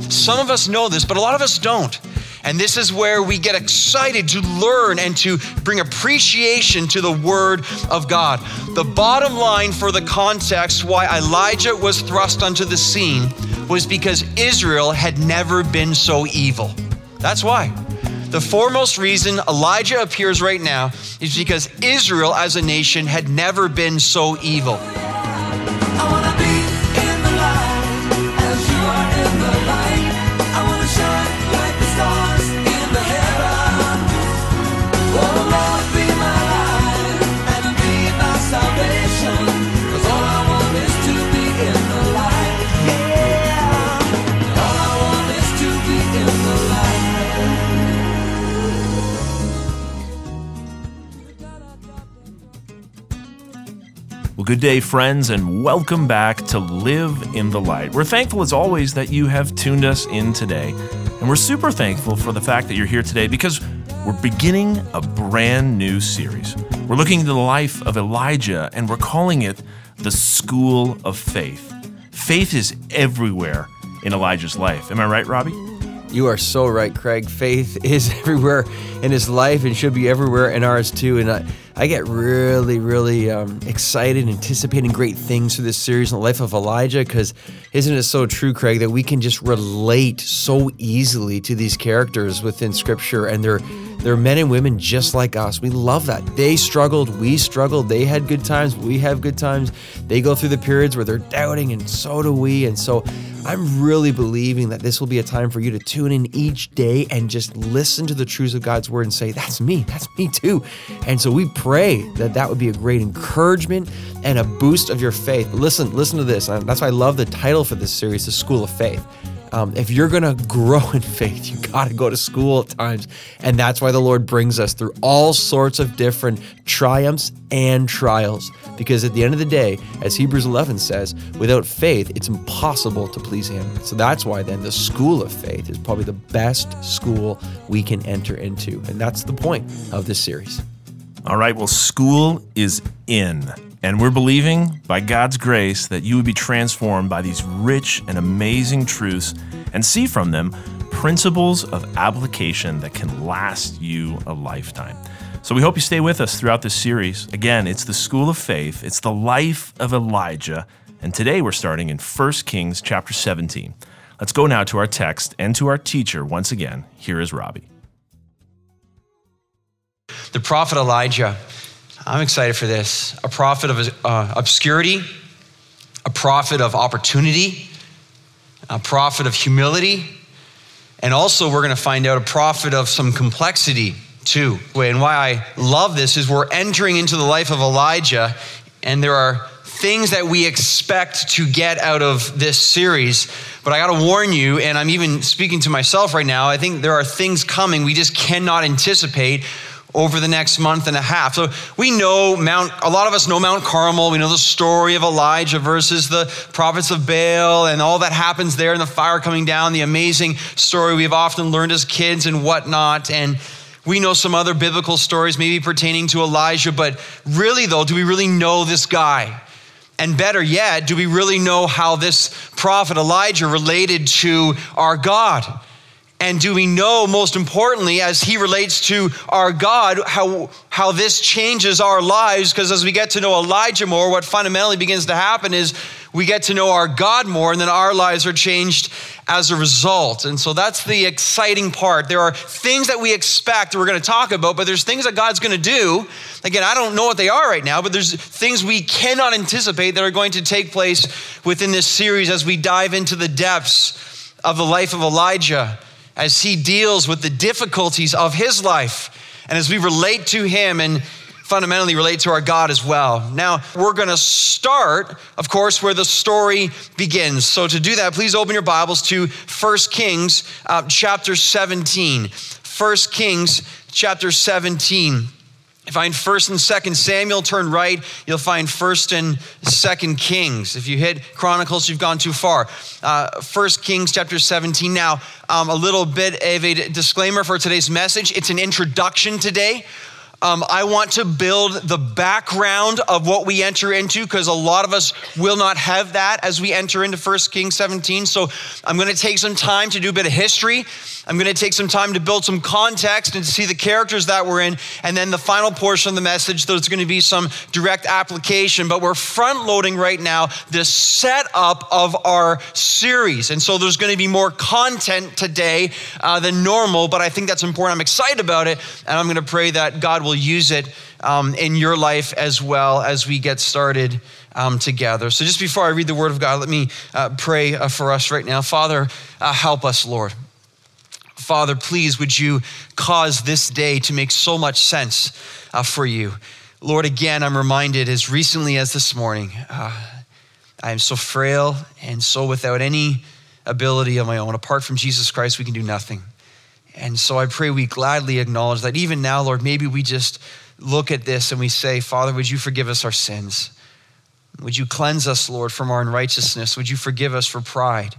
Some of us know this, but a lot of us don't. And this is where we get excited to learn and to bring appreciation to the Word of God. The bottom line for the context why Elijah was thrust onto the scene was because Israel had never been so evil. That's why. The foremost reason Elijah appears right now is because Israel as a nation had never been so evil. I wanna be in the light as you are in the light. I wanna shine like the stars in the heaven. Oh Lord, be my light and be my salvation. 'Cause all I want is to be in the light. Yeah. All I want is to be in the light. Well, good day, friends, and welcome back to Live in the Light. We're thankful, as always, that you have tuned us in today. And we're super thankful for the fact that you're here today because we're beginning a brand new series. We're looking into the life of Elijah, and we're calling it the School of Faith. Faith is everywhere in Elijah's life. Am I right, Robbie? You are so right, Craig. Faith is everywhere in his life and should be everywhere in ours too. And I get really excited, anticipating great things for this series on the life of Elijah, because isn't it so true, Craig, that we can just relate so easily to these characters within Scripture, and they're men and women just like us. We love that. They struggled, we struggled. They had good times, we have good times. They go through the periods where they're doubting, and so do we. And so I'm really believing that this will be a time for you to tune in each day and just listen to the truths of God's Word and say, that's me too. And so we pray that that would be a great encouragement and a boost of your faith. But listen to this. That's why I love the title for this series, The School of Faith. If you're going to grow in faith, you got to go to school at times. And that's why the Lord brings us through all sorts of different triumphs and trials. Because at the end of the day, as Hebrews 11 says, without faith, it's impossible to please Him. So that's why then the school of faith is probably the best school we can enter into. And that's the point of this series. All right, well, school is in. And we're believing, by God's grace, that you would be transformed by these rich and amazing truths and see from them principles of application that can last you a lifetime. So we hope you stay with us throughout this series. Again, it's the School of Faith. It's the life of Elijah. And today we're starting in 1 Kings chapter 17. Let's go now to our text and to our teacher once again. Here is Robbie. The prophet Elijah. I'm excited for this. A prophet of obscurity, a prophet of opportunity, a prophet of humility, and also we're going to find out a prophet of some complexity too. And why I love this is we're entering into the life of Elijah, and there are things that we expect to get out of this series, but I got to warn you, and I'm even speaking to myself right now, I think there are things coming we just cannot anticipate over the next month and a half. So we know a lot of us know Mount Carmel. We know the story of Elijah versus the prophets of Baal and all that happens there and the fire coming down, the amazing story we've often learned as kids and whatnot. And we know some other biblical stories maybe pertaining to Elijah, but really though, do we really know this guy? And better yet, do we really know how this prophet Elijah related to our God? And do we know, most importantly, as he relates to our God, how this changes our lives? Because as we get to know Elijah more, what fundamentally begins to happen is we get to know our God more, and then our lives are changed as a result. And so that's the exciting part. There are things that we expect that we're going to talk about, but there's things that God's going to do. Again, I don't know what they are right now, but there's things we cannot anticipate that are going to take place within this series as we dive into the depths of the life of Elijah, as he deals with the difficulties of his life, and as we relate to him and fundamentally relate to our God as well. Now, we're going to start, of course, where the story begins. So to do that, please open your Bibles to 1 Kings chapter 17. 1 Kings chapter 17. You find 1st and 2nd Samuel, turn right, you'll find 1st and 2nd Kings. If you hit Chronicles, you've gone too far. 1 Kings chapter 17. Now, a little bit of a disclaimer for today's message. It's an introduction today. I want to build the background of what we enter into because a lot of us will not have that as we enter into 1 Kings 17. So I'm going to take some time to do a bit of history. I'm going to take some time to build some context and to see the characters that we're in. And then the final portion of the message, there's going to be some direct application. But we're front loading right now the setup of our series. And so there's going to be more content today than normal. But I think that's important. I'm excited about it. And I'm going to pray that God will use it in your life as well as we get started together. So just before I read the word of God, let me pray for us right now. Father, help us, Lord. Father, please, would you cause this day to make so much sense for you? Lord, again, I'm reminded as recently as this morning, I am so frail and so without any ability of my own. Apart from Jesus Christ, we can do nothing. And so I pray we gladly acknowledge that even now, Lord, maybe we just look at this and we say, Father, would you forgive us our sins? Would you cleanse us, Lord, from our unrighteousness? Would you forgive us for pride,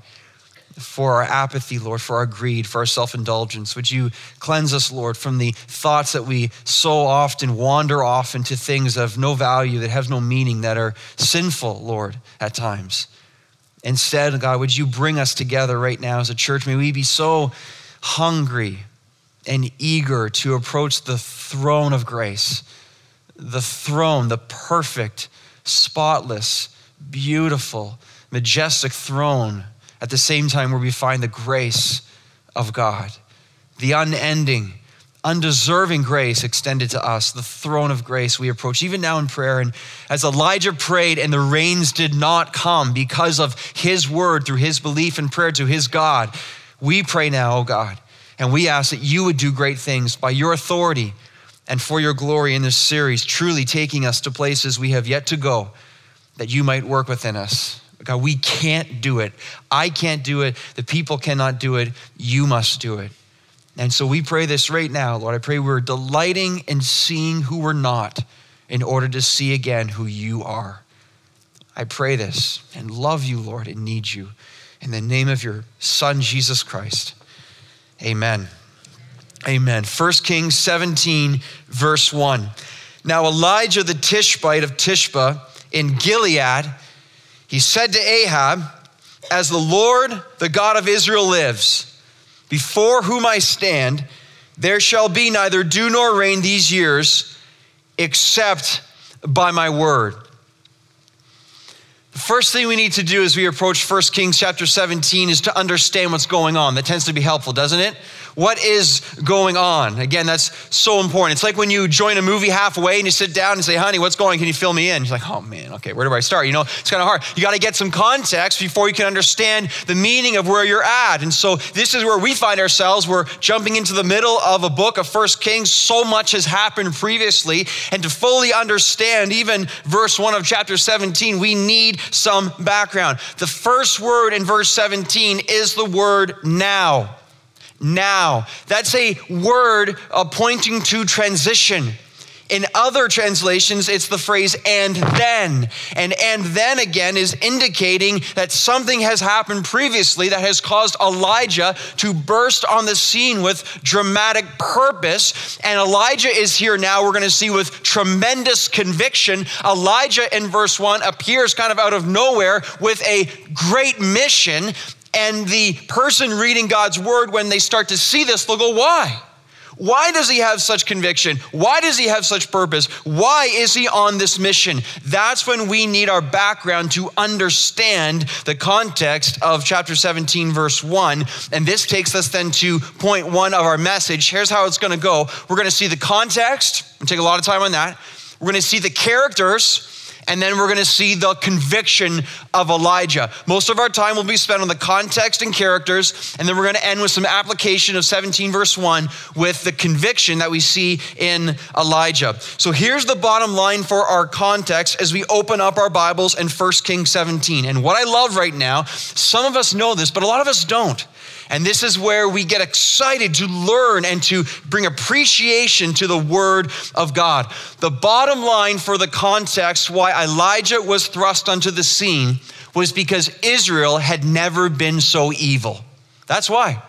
for our apathy, Lord, for our greed, for our self-indulgence? Would you cleanse us, Lord, from the thoughts that we so often wander off into things of no value, that have no meaning, that are sinful, Lord, at times? Instead, God, would you bring us together right now as a church? May we be so hungry and eager to approach the throne of grace, the throne, the perfect, spotless, beautiful, majestic throne, at the same time where we find the grace of God, the unending, undeserving grace extended to us, the throne of grace we approach even now in prayer. And as Elijah prayed and the rains did not come because of his word, through his belief and prayer to his God, we pray now, oh God, and we ask that you would do great things by your authority and for your glory in this series, truly taking us to places we have yet to go, that you might work within us. God, we can't do it. I can't do it. The people cannot do it. You must do it. And so we pray this right now, Lord. I pray we're delighting in seeing who we're not in order to see again who you are. I pray this and love you, Lord, and need you. In the name of your Son, Jesus Christ. Amen. Amen. 1 Kings 17, verse 1. Now Elijah the Tishbite of Tishba in Gilead, he said to Ahab, as the Lord, the God of Israel lives, before whom I stand, there shall be neither dew nor rain these years, except by my word. The first thing we need to do as we approach 1 Kings chapter 17 is to understand what's going on. That tends to be helpful, doesn't it? What is going on? Again, that's so important. It's like when you join a movie halfway and you sit down and say, honey, what's going on? Can you fill me in? You're like, oh man, okay, where do I start? You know, it's kind of hard. You got to get some context before you can understand the meaning of where you're at. And so this is where we find ourselves. We're jumping into the middle of a book of 1 Kings. So much has happened previously. And to fully understand even verse 1 of chapter 17, we need some background. The first word in verse 17 is the word now. Now. That's a word pointing to transition. In other translations, it's the phrase and then. And then again is indicating that something has happened previously that has caused Elijah to burst on the scene with dramatic purpose. And Elijah is here now, we're going to see, with tremendous conviction. Elijah in verse 1 appears kind of out of nowhere with a great mission. And the person reading God's word, when they start to see this, they'll go, why? Why does he have such conviction? Why does he have such purpose? Why is he on this mission? That's when we need our background to understand the context of chapter 17, verse 1. And this takes us then to point 1 of our message. Here's how it's going to go. We're going to see the context. We'll take a lot of time on that. We're going to see the characters. And then we're going to see the conviction of Elijah. Most of our time will be spent on the context and characters, and then we're going to end with some application of 17 verse 1 with the conviction that we see in Elijah. So here's the bottom line for our context as we open up our Bibles in 1 Kings 17. And what I love right now, some of us know this, but a lot of us don't. And this is where we get excited to learn and to bring appreciation to the word of God. The bottom line for the context why Elijah was thrust onto the scene was because Israel had never been so evil. That's why.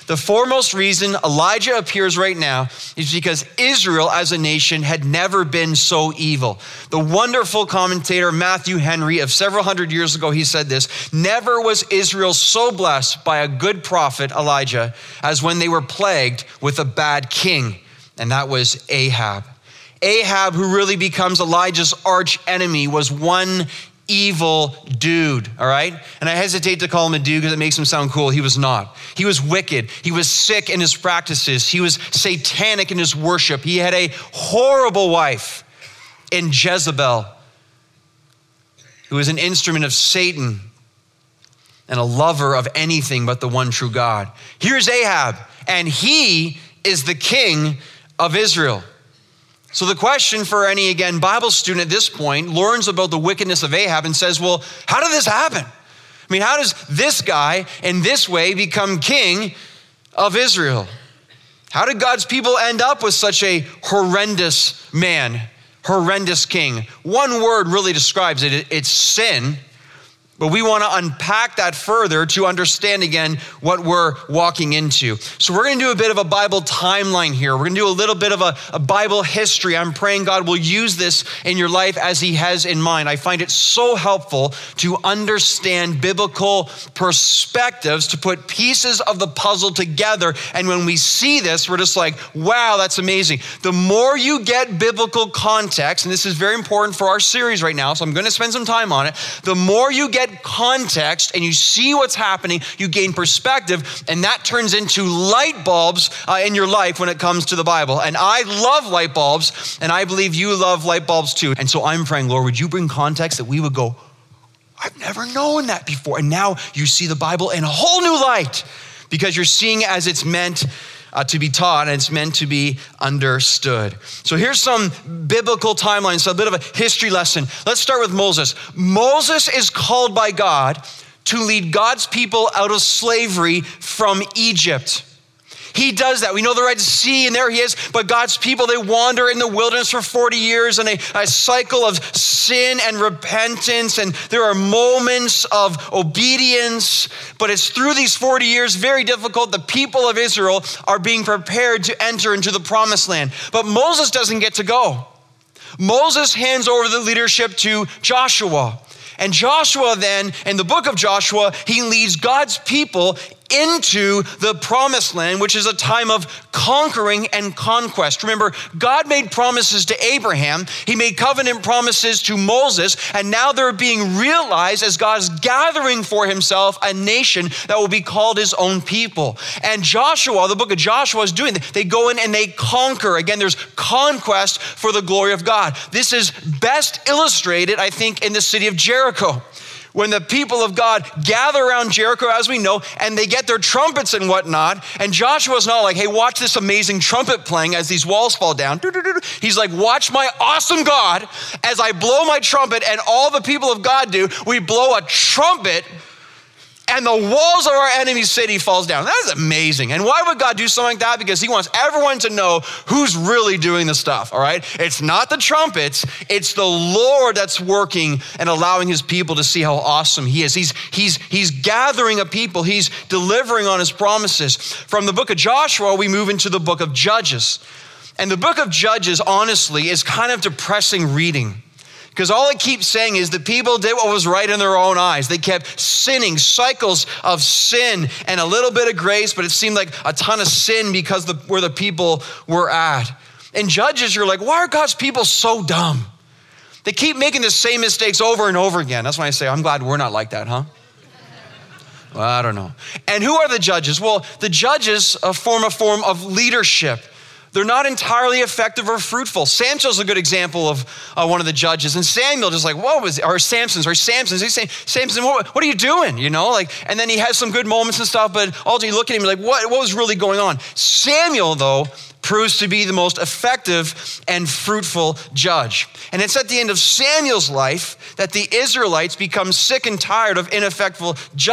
The foremost reason Elijah appears right now is because Israel as a nation had never been so evil. The wonderful commentator Matthew Henry of several hundred years ago, he said this: never was Israel so blessed by a good prophet, Elijah, as when they were plagued with a bad king, and that was Ahab. Ahab, who really becomes Elijah's arch enemy, was one evil dude, all right? And I hesitate to call him a dude because it makes him sound cool. He was not. He was wicked. He was sick in his practices. He was satanic in his worship. He had a horrible wife in Jezebel, who was an instrument of Satan and a lover of anything but the one true God. Here's Ahab, and he is the king of Israel. So the question for any, again, Bible student at this point learns about the wickedness of Ahab and says, well, how did this happen? I mean, how does this guy in this way become king of Israel? How did God's people end up with such a horrendous man, horrendous king? One word really describes it. It's sin. But we want to unpack that further to understand again what we're walking into. So we're going to do a bit of a Bible timeline here. We're going to do a little bit of a Bible history. I'm praying God will use this in your life as he has in mind. I find it so helpful to understand biblical perspectives, to put pieces of the puzzle together. And when we see this, we're just like, wow, that's amazing. The more you get biblical context, and this is very important for our series right now, so I'm going to spend some time on it. The more you get context and you see what's happening, you gain perspective, and that turns into light bulbs in your life when it comes to the Bible. And I love light bulbs, and I believe you love light bulbs too. And so I'm praying, Lord, would you bring context that we would go, I've never known that before. And now you see the Bible in a whole new light because you're seeing it as it's meant to be taught, and it's meant to be understood. So here's some biblical timelines, so a bit of a history lesson. Let's start with Moses. Moses is called by God to lead God's people out of slavery from Egypt. He does that. We know the Red Sea, and there he is. But God's people, they wander in the wilderness for 40 years in a cycle of sin and repentance. And there are moments of obedience. But it's through these 40 years, very difficult. The people of Israel are being prepared to enter into the promised land. But Moses doesn't get to go. Moses hands over the leadership to Joshua. And Joshua then, in the book of Joshua, he leads God's people into the promised land, which is a time of conquering and conquest. Remember, God made promises to Abraham. He made covenant promises to Moses, and now they're being realized as God's gathering for himself a nation that will be called his own people. And Joshua, the book of Joshua is doing that. They go in and they conquer. Again, there's conquest for the glory of God. This is best illustrated, I think, in the city of Jericho. When the people of God gather around Jericho, as we know, and they get their trumpets and whatnot, and Joshua's not like, hey, watch this amazing trumpet playing as these walls fall down. He's like, watch my awesome God as I blow my trumpet, and all the people of God do, we blow a trumpet, and the walls of our enemy city falls down. That is amazing. And why would God do something like that? Because he wants everyone to know who's really doing the stuff, all right? It's not the trumpets, it's the Lord that's working and allowing his people to see how awesome he is. He's gathering a people, he's delivering on his promises. From the book of Joshua, we move into the book of Judges. And the book of Judges, honestly, is kind of depressing reading. Because all it keeps saying is the people did what was right in their own eyes. They kept sinning, cycles of sin and a little bit of grace, but it seemed like a ton of sin because where the people were at. In Judges, you're like, why are God's people so dumb? They keep making the same mistakes over and over again. That's why I say, I'm glad we're not like that, huh? Well, I don't know. And who are the judges? Well, the judges form a form of leadership. They're not entirely effective or fruitful. Samson's a good example of one of the judges. And Samuel just like, Samson, he's saying, Samson, what are you doing? You know, like, and then he has some good moments and stuff, but ultimately you look at him like, what was really going on? Samuel, though, proves to be the most effective and fruitful judge. And it's at the end of Samuel's life that the Israelites become sick and tired of ineffective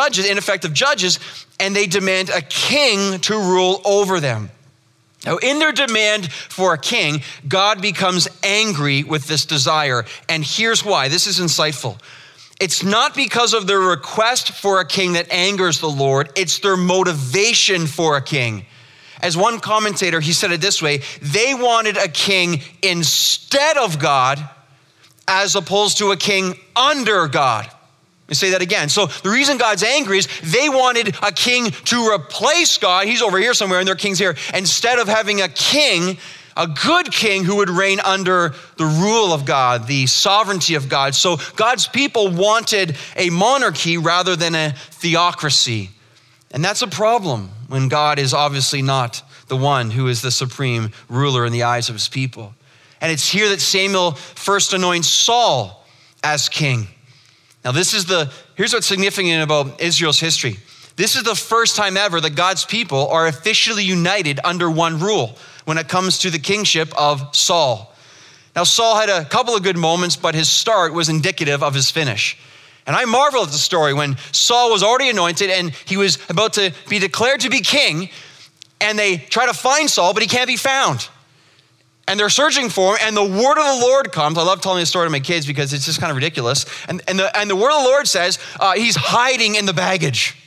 judges, and they demand a king to rule over them. Now, in their demand for a king, God becomes angry with this desire. And here's why. This is insightful. It's not because of their request for a king that angers the Lord. It's their motivation for a king. As one commentator, he said it this way: they wanted a king instead of God as opposed to a king under God. Let me say that again. So the reason God's angry is they wanted a king to replace God. He's over here somewhere and their king's here. Instead of having a king, a good king who would reign under the rule of God, the sovereignty of God. So God's people wanted a monarchy rather than a theocracy. And that's a problem when God is obviously not the one who is the supreme ruler in the eyes of his people. And it's here that Samuel first anoints Saul as king. Now here's what's significant about Israel's history. This is the first time ever that God's people are officially united under one rule when it comes to the kingship of Saul. Now, Saul had a couple of good moments, but his start was indicative of his finish. And I marvel at the story when Saul was already anointed and he was about to be declared to be king, and they try to find Saul, but he can't be found. And they're searching for him, and the word of the Lord comes. I love telling this story to my kids because it's just kind of ridiculous. And the word of the Lord says he's hiding in the baggage.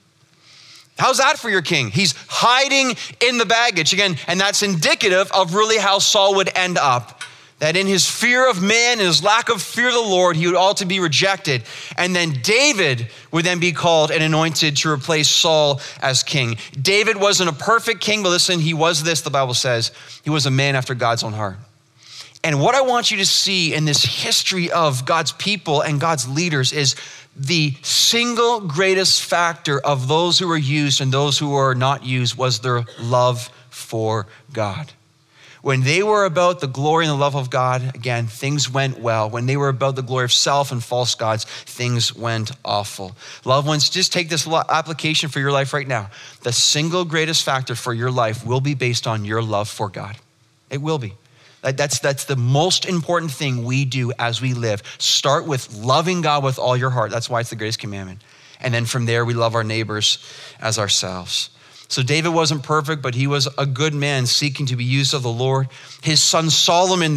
How's that for your king? He's hiding in the baggage. Again, and that's indicative of really how Saul would end up. That in his fear of man and his lack of fear of the Lord, he would also be rejected. And then David would then be called and anointed to replace Saul as king. David wasn't a perfect king, but listen, he was this, the Bible says. He was a man after God's own heart. And what I want you to see in this history of God's people and God's leaders is the single greatest factor of those who were used and those who were not used was their love for God. When they were about the glory and the love of God, again, things went well. When they were about the glory of self and false gods, things went awful. Loved ones, just take this application for your life right now. The single greatest factor for your life will be based on your love for God. It will be. That's the most important thing we do as we live. Start with loving God with all your heart. That's why it's the greatest commandment. And then from there, we love our neighbors as ourselves. So David wasn't perfect, but he was a good man seeking to be used of the Lord. His son Solomon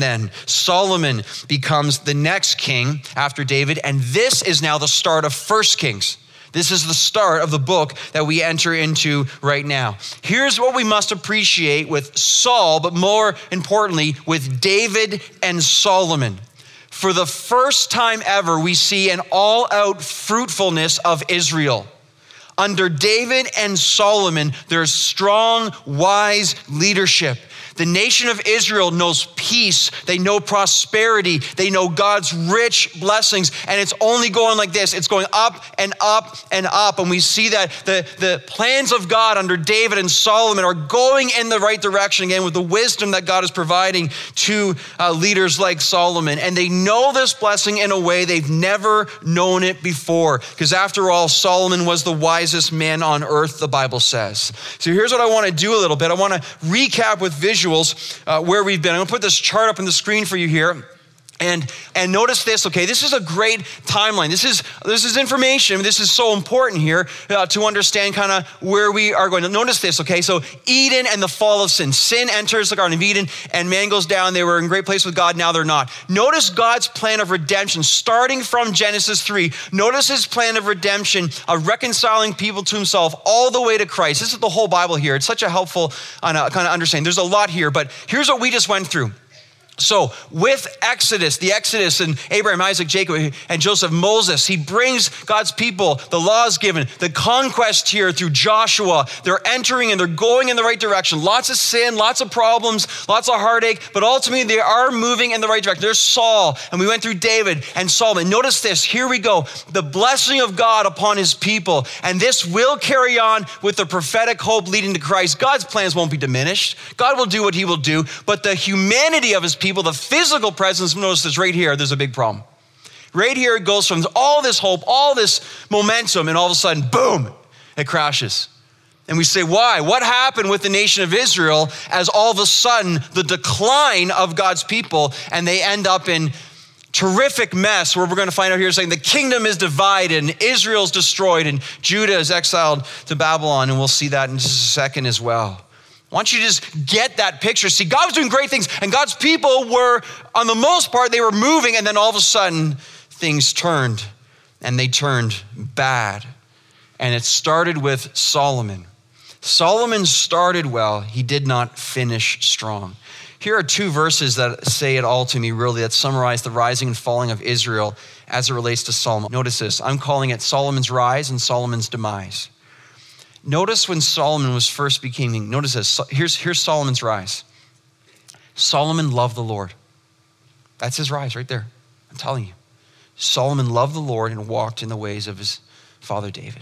becomes the next king after David. And this is now the start of 1 Kings. This is the start of the book that we enter into right now. Here's what we must appreciate with Saul, but more importantly, with David and Solomon. For the first time ever, we see an all-out fruitfulness of Israel. Under David and Solomon, there's strong, wise leadership. The nation of Israel knows peace. They know prosperity. They know God's rich blessings. And it's only going like this. It's going up and up and up. And we see that the plans of God under David and Solomon are going in the right direction again with the wisdom that God is providing to leaders like Solomon. And they know this blessing in a way they've never known it before. Because after all, Solomon was the wisest man on earth, the Bible says. So here's what I want to do a little bit. I want to recap with visuals where we've been. I'm gonna put this chart up on the screen for you here. And notice this, okay? This is a great timeline. This is information. This is so important here to understand kind of where we are going. Notice this, okay? So Eden and the fall of sin. Sin enters the Garden of Eden and man goes down. They were in great place with God. Now they're not. Notice God's plan of redemption starting from Genesis 3. Notice his plan of redemption of reconciling people to himself all the way to Christ. This is the whole Bible here. It's such a helpful kind of understanding. There's a lot here, but here's what we just went through. So with the Exodus and Abraham, Isaac, Jacob, and Joseph, Moses, he brings God's people, the laws given, the conquest here through Joshua. They're entering and they're going in the right direction. Lots of sin, lots of problems, lots of heartache, but ultimately they are moving in the right direction. There's Saul, and we went through David and Solomon. Notice this, here we go. The blessing of God upon his people, and this will carry on with the prophetic hope leading to Christ. God's plans won't be diminished. God will do what he will do, but the humanity of his people, the physical presence, notice this right here, there's a big problem. Right here, it goes from all this hope, all this momentum, and all of a sudden, boom, it crashes. And we say, why? What happened with the nation of Israel as all of a sudden the decline of God's people, and they end up in terrific mess where we're going to find out here saying the kingdom is divided and Israel's destroyed and Judah is exiled to Babylon, and we'll see that in just a second as well. I want you to just get that picture. See, God was doing great things, and God's people were, on the most part, they were moving, and then all of a sudden, things turned. and they turned bad. And it started with Solomon. Solomon started well, he did not finish strong. Here are two verses that say it all to me, really, that summarize the rising and falling of Israel as it relates to Solomon. Notice this. I'm calling it Solomon's rise and Solomon's demise. Notice when Solomon was first becoming, notice this. Here's Solomon's rise. Solomon loved the Lord. That's his rise right there. I'm telling you. Solomon loved the Lord and walked in the ways of his father David.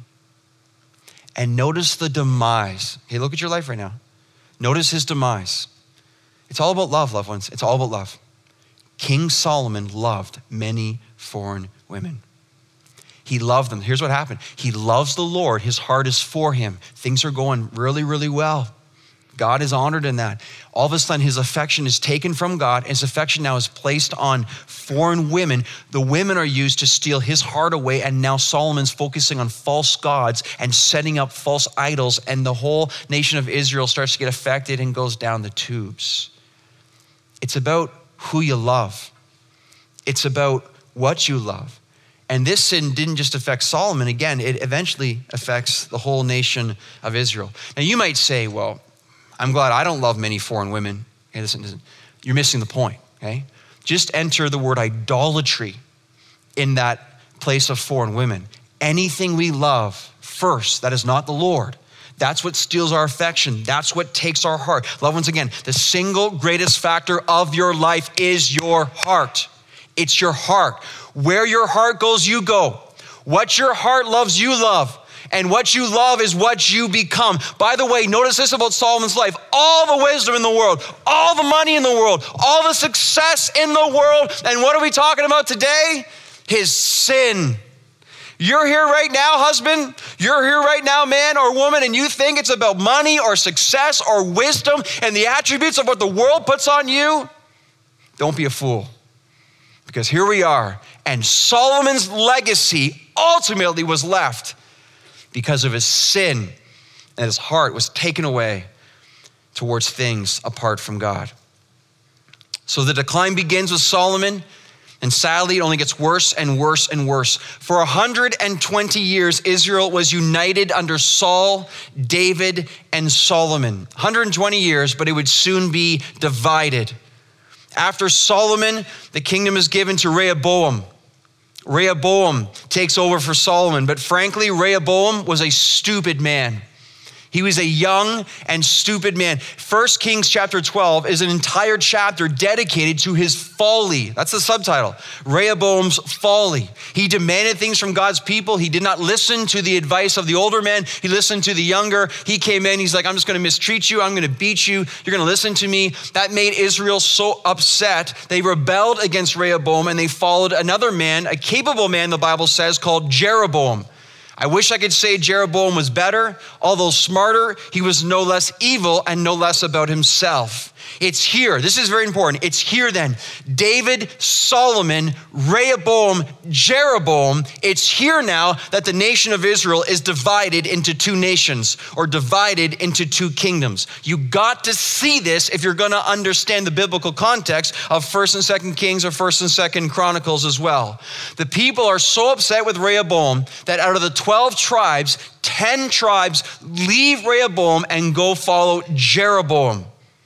And notice the demise. Okay, look at your life right now. Notice his demise. It's all about love, loved ones. It's all about love. King Solomon loved many foreign women. He loved them. Here's what happened. He loves the Lord. His heart is for him. Things are going really, really well. God is honored in that. All of a sudden, his affection is taken from God. His affection now is placed on foreign women. The women are used to steal his heart away. And now Solomon's focusing on false gods and setting up false idols. And the whole nation of Israel starts to get affected and goes down the tubes. It's about who you love. It's about what you love. And this sin didn't just affect Solomon. Again, it eventually affects the whole nation of Israel. Now you might say, well, I'm glad I don't love many foreign women. Okay, listen, you're missing the point, okay? Just enter the word idolatry in that place of foreign women. Anything we love first, that is not the Lord. That's what steals our affection. That's what takes our heart. Loved ones, again, the single greatest factor of your life is your heart. It's your heart. Where your heart goes, you go. What your heart loves, you love. And what you love is what you become. By the way, notice this about Solomon's life. All the wisdom in the world, all the money in the world, all the success in the world. And what are we talking about today? His sin. You're here right now, husband. You're here right now, man or woman, and you think it's about money or success or wisdom and the attributes of what the world puts on you. Don't be a fool. Because here we are. And Solomon's legacy ultimately was left because of his sin, and his heart was taken away towards things apart from God. So the decline begins with Solomon, and sadly, it only gets worse and worse and worse. For 120 years, Israel was united under Saul, David, and Solomon. 120 years, but it would soon be divided. After Solomon, the kingdom is given to Rehoboam. Rehoboam takes over for Solomon, but frankly, Rehoboam was a stupid man. He was a young and stupid man. 1 Kings chapter 12 is an entire chapter dedicated to his folly. That's the subtitle, Rehoboam's folly. He demanded things from God's people. He did not listen to the advice of the older men. He listened to the younger. He came in, he's like, I'm just gonna mistreat you. I'm gonna beat you. You're gonna listen to me. That made Israel so upset. They rebelled against Rehoboam and they followed another man, a capable man, the Bible says, called Jeroboam. I wish I could say Jeroboam was better, although smarter, he was no less evil and no less about himself. It's here, this is very important. It's here then, David, Solomon, Rehoboam, Jeroboam. It's here now that the nation of Israel is divided into two nations or divided into two kingdoms. You got to see this if you're gonna understand the biblical context of 1st and 2nd Kings or 1st and 2nd Chronicles as well. The people are so upset with Rehoboam that out of the 12 tribes, 10 tribes leave Rehoboam and go follow Jeroboam.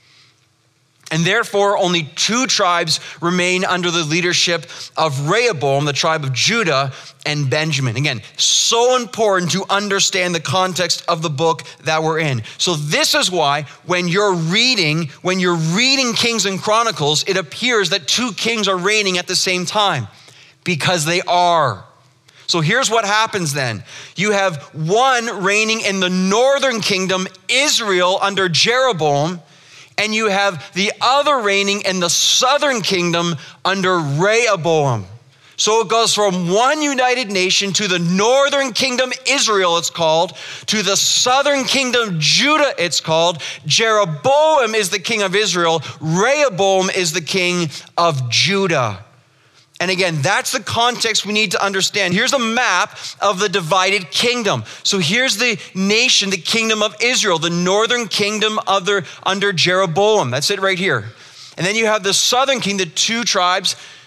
And therefore, only 2 tribes remain under the leadership of Rehoboam, the tribe of Judah and Benjamin. Again, so important to understand the context of the book that we're in. So this is why when you're reading Kings and Chronicles, it appears that 2 kings are reigning at the same time, because they are. So here's what happens then. You have one reigning in the northern kingdom, Israel, under Jeroboam, and you have the other reigning in the southern kingdom under Rehoboam. So it goes from one united nation to the northern kingdom, Israel it's called, to the southern kingdom, Judah it's called. Jeroboam is the king of Israel. Rehoboam is the king of Judah. And again, that's the context we need to understand. Here's a map of the divided kingdom. So here's the nation, the kingdom of Israel, the northern kingdom under Jeroboam. That's it right here. And then you have the southern king, the 2 tribes,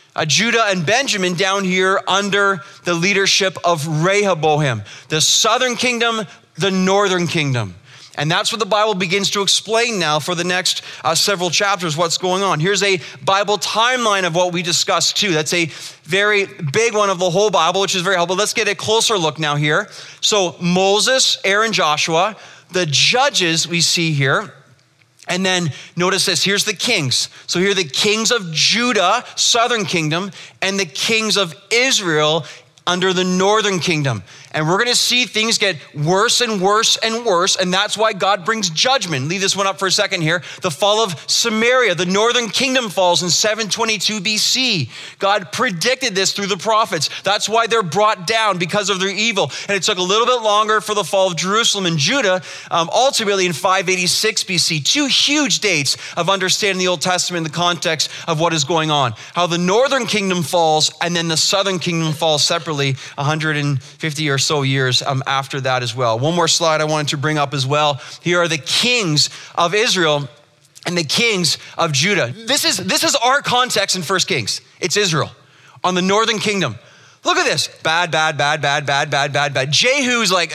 Judah and Benjamin down here under the leadership of Rehoboam. The southern kingdom, the northern kingdom. And that's what the Bible begins to explain now for the next several chapters, what's going on. Here's a Bible timeline of what we discussed too. That's a very big one of the whole Bible, which is very helpful. Let's get a closer look now here. So Moses, Aaron, Joshua, the judges we see here. And then notice this, here's the kings. So here are the kings of Judah, southern kingdom, and the kings of Israel under the northern kingdom. And we're gonna see things get worse and worse and worse, and that's why God brings judgment. Leave this one up for a second here. The fall of Samaria, the northern kingdom falls in 722 BC. God predicted this through the prophets. That's why they're brought down, because of their evil. And it took a little bit longer for the fall of Jerusalem and Judah, ultimately in 586 BC. Two huge dates of understanding the Old Testament in the context of what is going on. How the northern kingdom falls, and then the southern kingdom falls separately 150 or so years after that as well. One more slide I wanted to bring up as well. Here are the kings of Israel and the kings of Judah. This is our context in 1 Kings. It's Israel on the northern kingdom. Look at this. Bad. Jehu's like,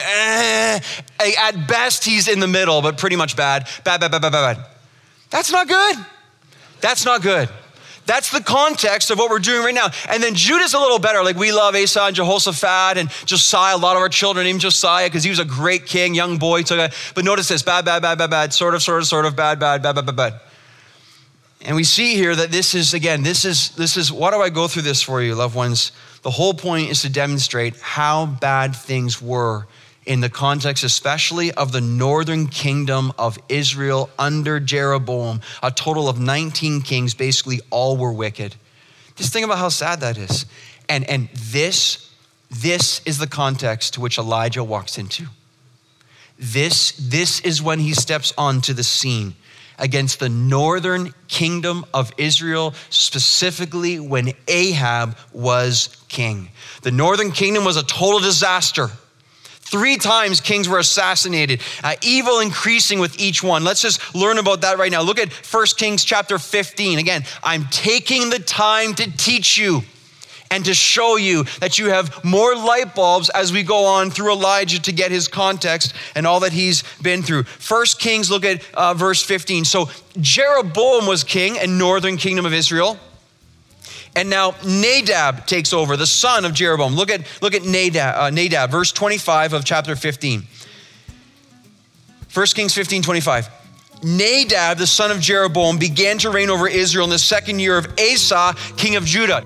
at best he's in the middle, but pretty much bad. Bad. That's not good. That's not good. That's the context of what we're doing right now. And then Judah's a little better. Like we love Asa and Jehoshaphat and Josiah. A lot of our children named Josiah because he was a great king, young boy. But notice this, bad, sort of, bad. And we see here that this is, why do I go through this for you, loved ones? The whole point is to demonstrate how bad things were in the context especially of the northern kingdom of Israel under Jeroboam. A total of 19 kings, basically all were wicked. Just think about how sad that is. And this is the context to which Elijah walks into. This is when he steps onto the scene against the northern kingdom of Israel, specifically when Ahab was king. The northern kingdom was a total disaster. 3 times kings were assassinated, evil increasing with each one. Let's just learn about that right now. Look at 1 Kings chapter 15. Again, I'm taking the time to teach you and to show you that you have more light bulbs as we go on through Elijah to get his context and all that he's been through. 1 Kings, look at verse 15. So Jeroboam was king in northern kingdom of Israel. And now Nadab takes over, the son of Jeroboam. Look at Nadab, verse 25 of chapter 15. 1 Kings 15:25. Nadab, the son of Jeroboam, began to reign over Israel in the 2nd year of Asa, king of Judah.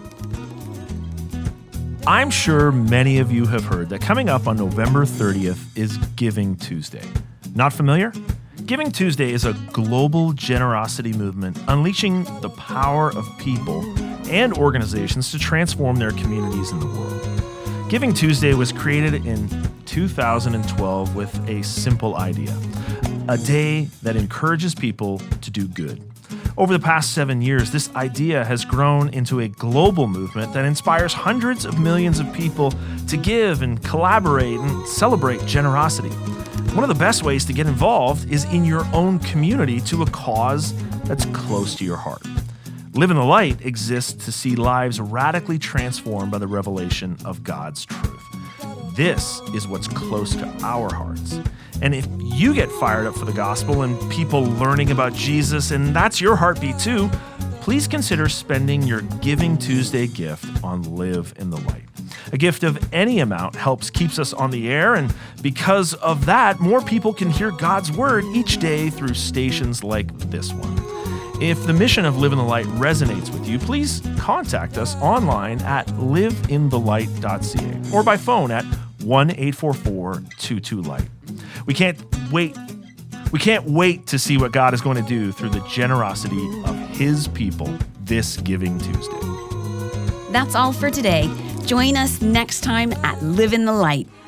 I'm sure many of you have heard that coming up on November 30th is Giving Tuesday. Not familiar? Giving Tuesday is a global generosity movement unleashing the power of people and organizations to transform their communities in the world. Giving Tuesday was created in 2012 with a simple idea, a day that encourages people to do good. Over the past 7 years, this idea has grown into a global movement that inspires hundreds of millions of people to give and collaborate and celebrate generosity. One of the best ways to get involved is in your own community to a cause that's close to your heart. Live in the Light exists to see lives radically transformed by the revelation of God's truth. This is what's close to our hearts. And if you get fired up for the gospel and people learning about Jesus, and that's your heartbeat too, please consider spending your Giving Tuesday gift on Live in the Light. A gift of any amount keeps us on the air, and because of that, more people can hear God's word each day through stations like this one. If the mission of Live in the Light resonates with you, please contact us online at liveinthelight.ca or by phone at 1-844-22-LIGHT. We can't wait to see what God is going to do through the generosity of His people this Giving Tuesday. That's all for today. Join us next time at Live in the Light.